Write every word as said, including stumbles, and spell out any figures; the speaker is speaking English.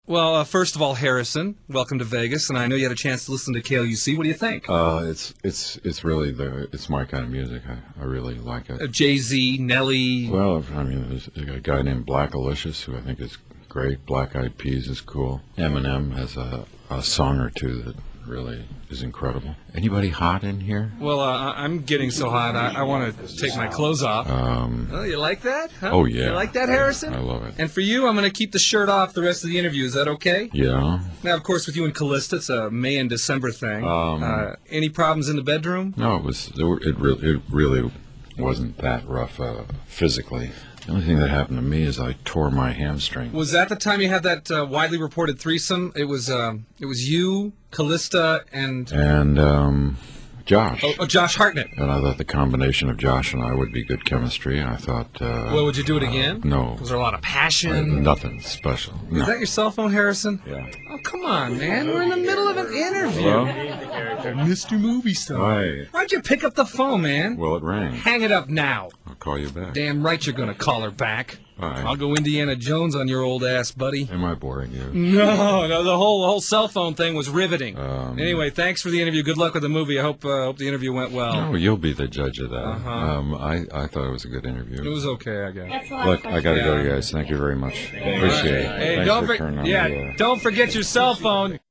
Well, uh, first of all, Harrison, welcome to Vegas, and I know you had a chance to listen to K L U C. What do you think? Uh, it's it's it's really the it's my kind of music. I, I really like it. Uh, Jay-Z, Nelly. Well, I mean, there's a guy named Black Alicious who I think is great. Black Eyed Peas is cool. Eminem has a, a song or two that really is incredible. Anybody hot in here? Well, uh, I'm getting so hot, I, I want to take my clothes off. Um, Oh, you like that? Huh? oh yeah. You like that, Harrison? I love it. And for you, I'm going to keep the shirt off the rest of the interview. Is that okay? Yeah. Now, of course, with you and Callista, it's a May and December thing. Um, uh, any problems in the bedroom? No, it was it really it really wasn't that rough uh, physically. The only thing that happened to me is I tore my hamstring. Was that the time you had that uh, widely reported threesome? It was um, it was you, Callista, and And um, Josh. oh, oh, Josh Hartnett. And I thought the combination of Josh and I would be good chemistry. I thought. Uh, Well, would you do it again? Uh, no. Was there a lot of Uh, passion? nothing special. No. Is that your cell phone, Harrison? Yeah. Oh, come on, man. We're in the middle of an interview. Hello? Mister Movie Star. Hi. Why'd you pick up the phone, man? Well, it rang. Hang it up now. I'll call you back. Damn right you're gonna call her back. Bye. I'll go Indiana Jones on your old ass, buddy. Am I boring you? No, no, the whole whole cell phone thing was riveting. Um, anyway, thanks for the interview. Good luck with the movie. I hope uh, hope the interview went well. No, you'll be the judge of that. Uh-huh. Um, I, I thought it was a good interview. It was okay, I guess. Look, I gotta go, Yeah. guys. Thank you very much. Appreciate it. Hey, Thanks don't for for- turning on yeah, the, uh, don't forget your cell phone.